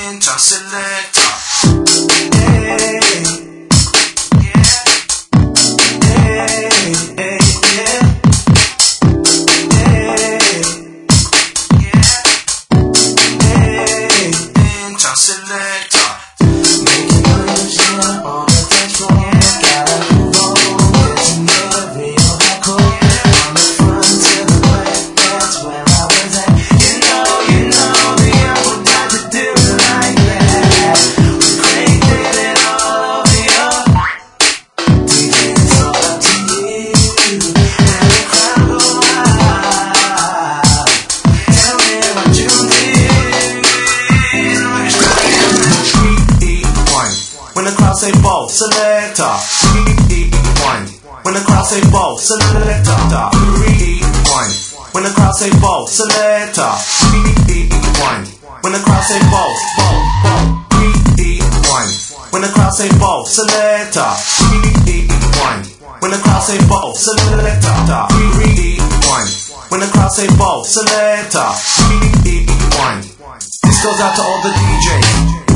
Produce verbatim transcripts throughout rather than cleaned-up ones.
Intra selector. When the crowd say ball, selector, rewind. When the crowd say ball, selector, rewind. When the crowd say ball, selector, rewind. When the crowd say ball, ball, ball, rewind. When the crowd say ball, selector, rewind. When the crowd say ball, selector, rewind. When the crowd say ball, selector, rewind. This goes out to all the D Js.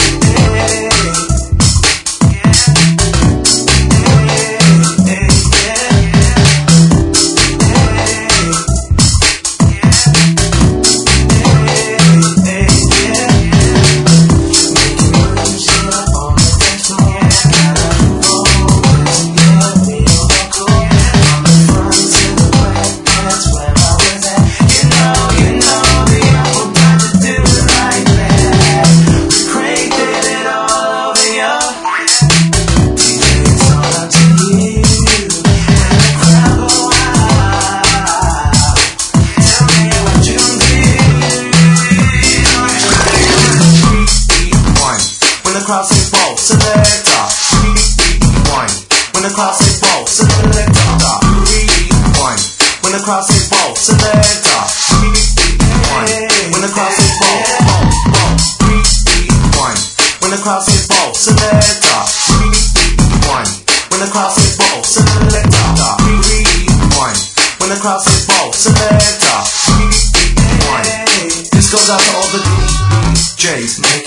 When the crowd say ball, selector, rewind. When the crowd say ball, selector, rewind. When the crowd say ball, selector, rewind. When the crowd say ball, ball, ball, rewind. When the crowd say ball, selector, rewind. When the crowd say ball, selector, rewind. When the crowd say ball, selector, rewind. This goes out to all the D Js.